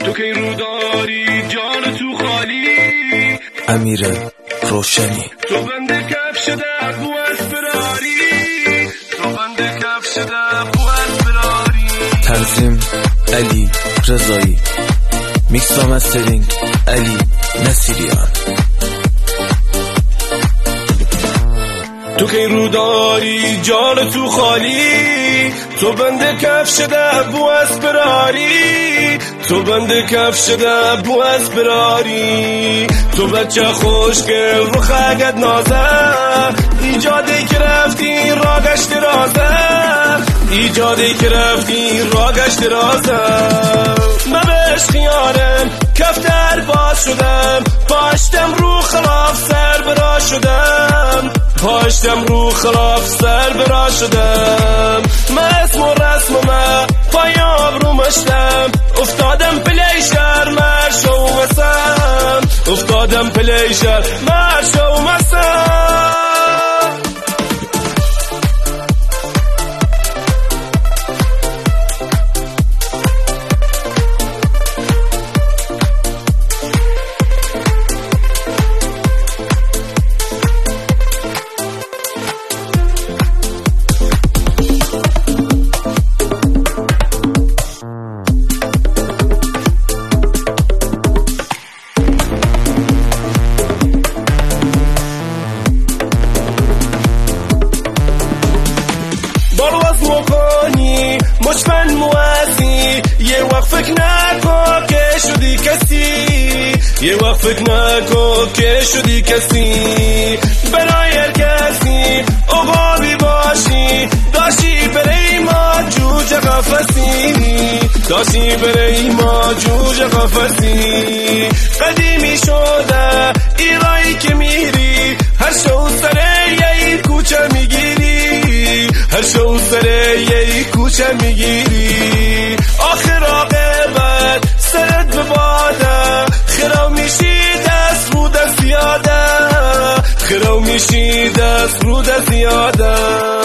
تو که رو داری جان تو خالی، امیر روشنی. تو بنده کفش در بو اسپراری، تو بنده کفش در بو اسپراری. تنظیم علی رضایی، میکس و مسترینگ علی نصیریان. تو که رو داری جان تو خالی، تو بنده کفش در بو اسپراری، تو بنده کفش در بو اسپراری. تو بچه خوشگل رو خگت نازه، ایجادی که رفتی را گشت رازه، ایجادی که رفتی را گشت رازه. من بهش خیانم کف در باز شدم، پاشتم رو خلاف سر برا شدم، پاشتم رو خلاف سر برا شدم. من اسم و رسمم پایاب رو مشتم، افتادم پلیشر مرش و مسم، افتادم پلیشر مرش و مسم. مکنی مشمن موازی، یه وقت فکر نکن که شدی کسی، یه وقت فکر نکن که شدی کسی. برای هر کسی عقابی باشی، داشتی برای ما جوجه قفسی، داشتی برای ما جوجه قفسی. قدیمی شده ایرایی که میری، هر شو سره یه کوچه میگیری، هر شو سره یه کوچه میگیری. آخر عاقبت سرت به باده، خراب میشی دست رو دست زیاده، خراب میشی دست رو دست زیاده.